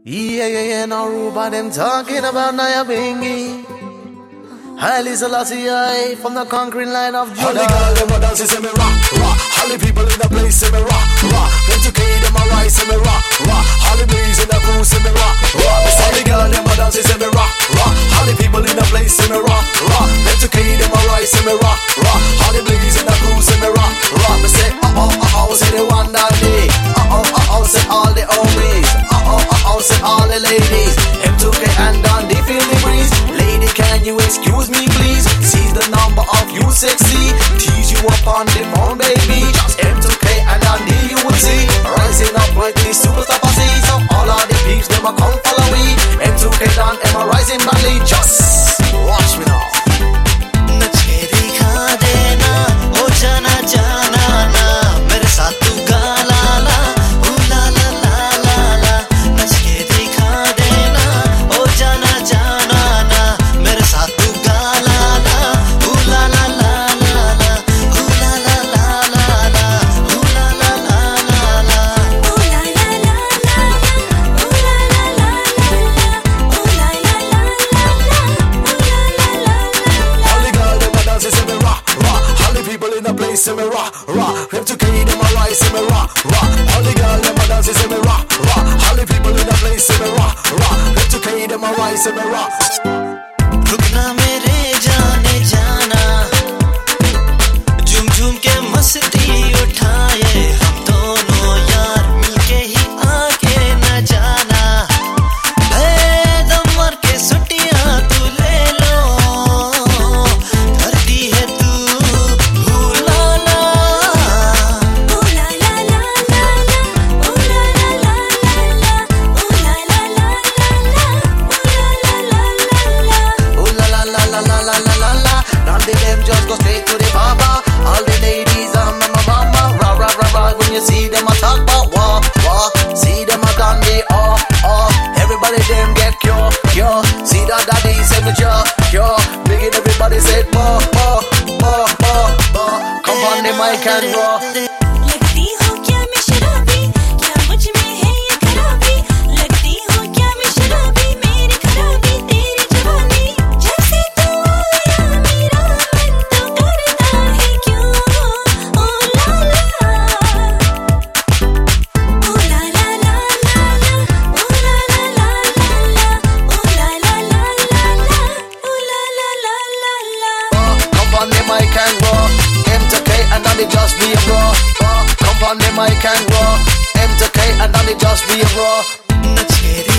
Yeah, no Ruba, them talking about Naya Bingi. Haile Selassie I, from the conquering line of Judah. All the girls, them a dance, say me rock, rock. All the people in the place, say me rock, rock. Them to K, them a rise, say me rock, rock. All the boys in the crew, say me rock, rock. All the girls, them a dance, say me rock, rock. All the people in the place, say me rock, rock. Them to K, them a rise, say me rock, rock. All the boys in the crew, say me rock, rock. Me say, say the one that day. Say all the homies. Say all the ladies. M2K and Dundee, feel the breeze. Lady, can you excuse me, please? Seize the number of you sexy. Tease you up on the phone, baby. Just M2K and Dundee, you will see. Rising up with the superstar posse. So all of the peeps, them a come follow me. M2K Don, am I rising badly? Just watch me now. Say me rock, rock. M2K, them a rise, say me rock, rock. All the girls, them a dance, say me rock, rock. All the people in the place, say me rock, rock. M2K, them a rise, say me rock. रुकना मेरे जाने जाना झूम झूम के मस्ती उठाए हम दोनों यार मिलके ही आगे न जाना दम मार के सुटियां तू ले लो धरती है तू just go straight to the baba. All the ladies and mama, rah rah rah rah. When you see them a talk about walk, walk. See them a Dundee, oh oh. Everybody them get cure, cure. See that daddy say me cure, cure. Making everybody say more, more, more, more, more. Come on the mic and roll. लगती हो क्या मैं शराबी क्या मुझ में है ये खराबी लगती हो क्या मैं शराबी मेरी खराबी तेरी जवानी जैसे तू आया मेरा मन तो करता है क्यों ओ ला ला ओ ला ला ला ला ओ ला ला ला ला ओ ला ला ला ला ओ ला ला ला ला ला Come on the mic and roll. M2K and Dundee just be a bro. Come on the mic and roll. M2K and Dundee just be a bro.